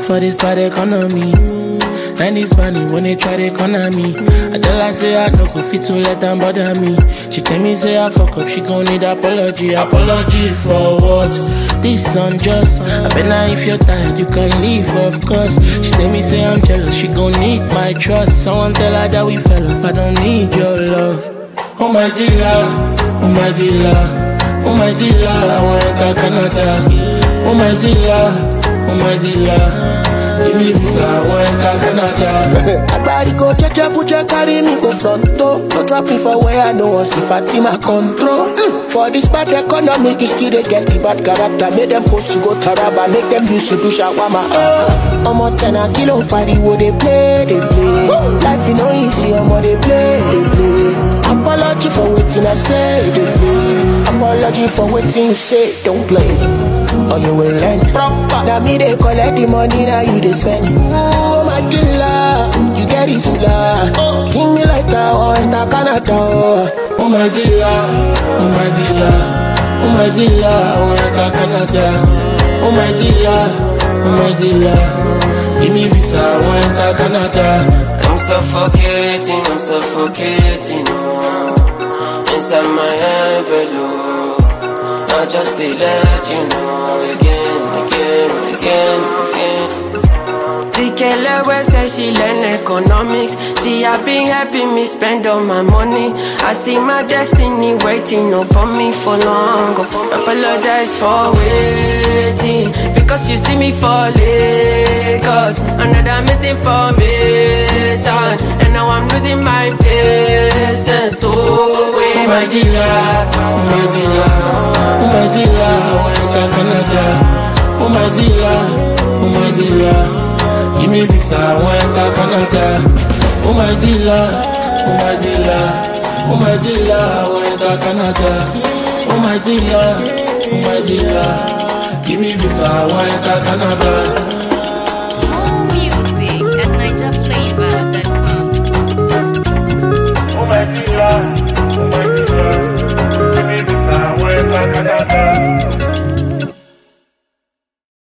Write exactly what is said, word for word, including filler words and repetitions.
for this bad economy. And it's funny when they try to corner me. I tell her say I don't go fit to let them bother me. She tell me say I fuck up, she gon' need apology. Apology for what? This unjust. I bet now if you're tired you can leave, of course. She tell me say I'm jealous, she gon' need my trust. Someone tell her that we fell off, I don't need your love. Oh my dealer, oh my dealer, oh my dealer, I want to Canada. Oh my dealer, oh my dealer, give me visa, I want to Canada. I body go check your put your carry me go front door. Don't drop me for where I know one see Fatima control. Mm. For this bad economy, you still they get the bad character. Make them post to go Taraba, make them use to do shawama. Uh, I'm a ten a kilo party where they play, they play. Woo. Life is no easy, I'm a they play, they play. Apology for waiting I say, they play. Apology for waiting you say, don't play. Or you will learn proper. Now me they collect the money, now you they spend. Oh my dealer, you get it fuller. Oh, give me like that, oh, and I Canada. Oh my dealer, oh my dealer, oh my dealer, I want to Canada. Oh my dealer, oh my dealer, give me visa, I want to Canada. I'm suffocating, I'm suffocating, oh, inside my envelope. I just to let you know again, again, again, again. Dikelewe say she learn economics. She have been helping me spend all my money. I see my destiny waiting upon me for long. Apologize for waiting, because you see me for Lagos. Another misinformation, and now I'm losing my patience. Oh, wait, my dealer, oh my dealer, oh my dealer, I want to Canada. Oh my dealer, oh my dealer, give me visa, I want to Canada. Oh my dealer, oh my dealer, oh my dealer, I want to Canada. Oh my dealer, oh my dealer, give me visa, I want to Canada.